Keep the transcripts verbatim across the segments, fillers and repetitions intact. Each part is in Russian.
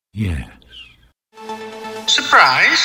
Yes. Surprise!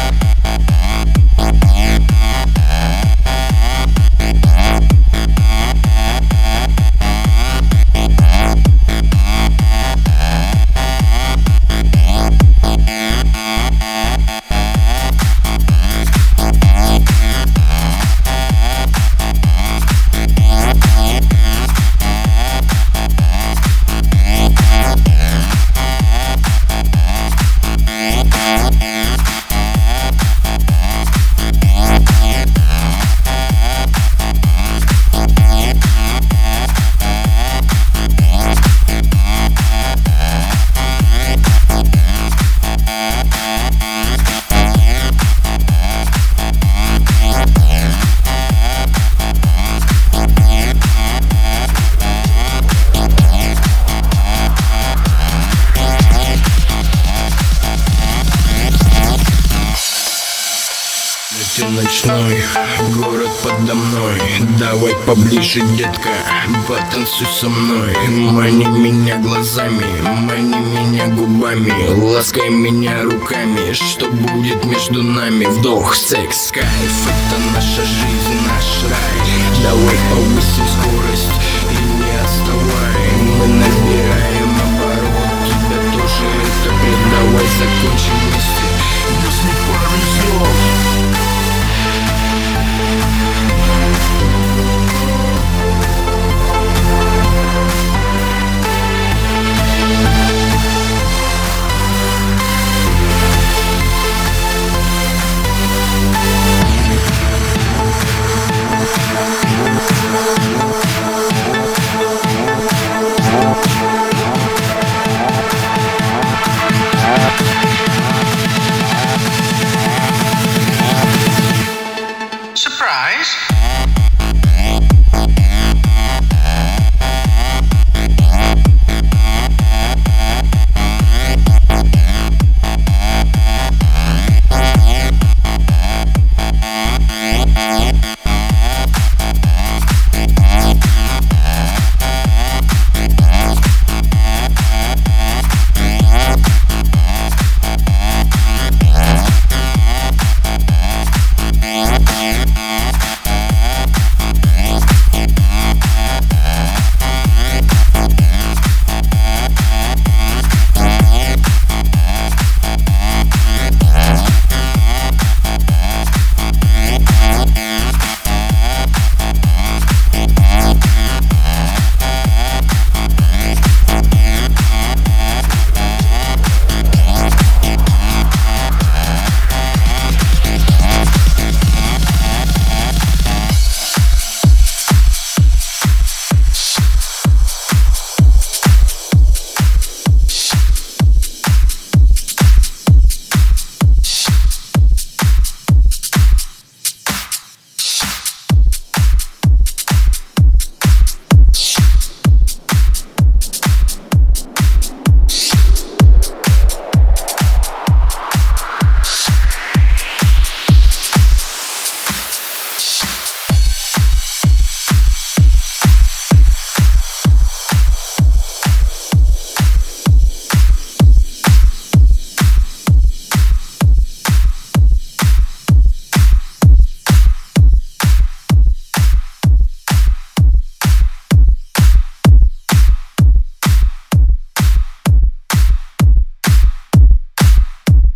Ты ночной, город подо мной. Давай поближе, детка, потанцуй со мной. Мани меня глазами, мани меня губами, ласкай меня руками. Что будет между нами? Вдох, секс, кайф. Это наша жизнь, наш рай. Давай повысим скорость и не отставай. Мы набираем оборот, тебя тоже это бред. Давай закончим вместе, если пару слов. Surprise!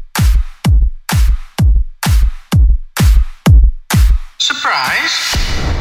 Surprise!